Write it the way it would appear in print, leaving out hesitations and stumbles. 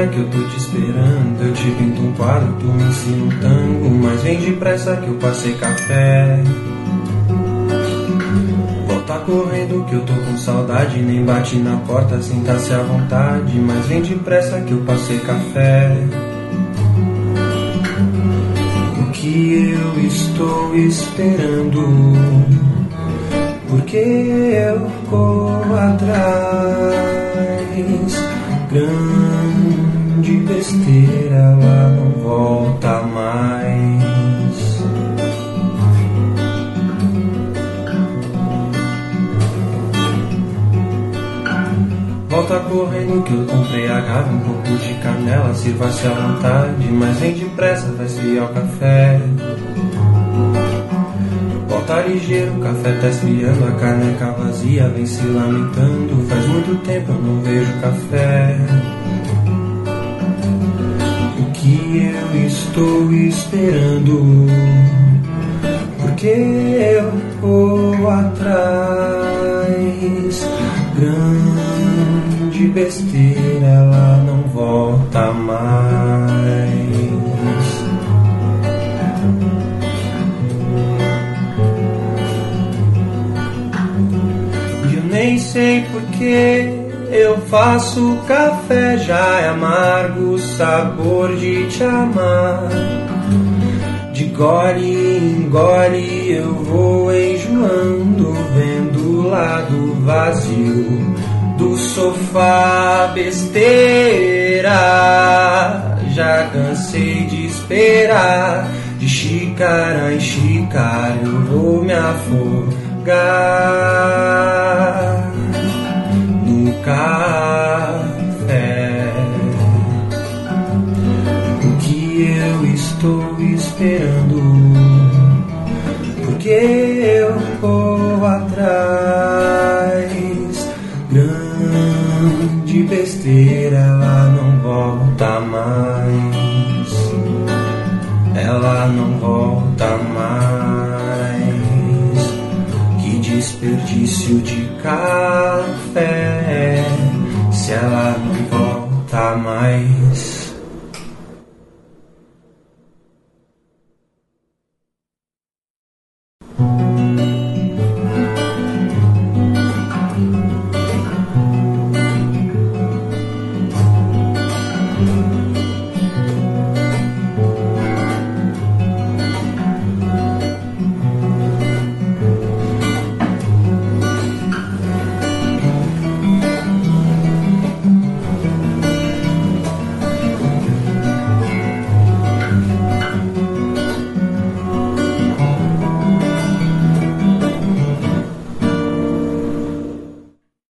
que eu tô te esperando. Eu te pinto um quadro, tu me ensina um tango, mas vem depressa que eu passei café. Volta correndo que eu tô com saudade, nem bate na porta, senta-se à vontade, mas vem depressa que eu passei café. O que eu estou esperando? Porque eu corro atrás. Grande besteira, ela não volta mais. Volta correndo que eu comprei agave, um pouco de canela, sirva-se à vontade, mas vem depressa, vai esfriar o café. Volta ligeiro, o café tá esfriando, a caneca vazia vem se lamentando. Faz muito tempo eu não vejo café. O que eu estou esperando? Porque eu vou atrás. Grande besteira, ela não volta mais. Nem sei porque eu faço café, já é amargo o sabor de te amar. De gole em gole eu vou enjoando, vendo o lado vazio do sofá. Besteira, já cansei de esperar. De xícara em xícara eu vou me afogar no café. O que eu estou esperando? Porque eu vou atrás.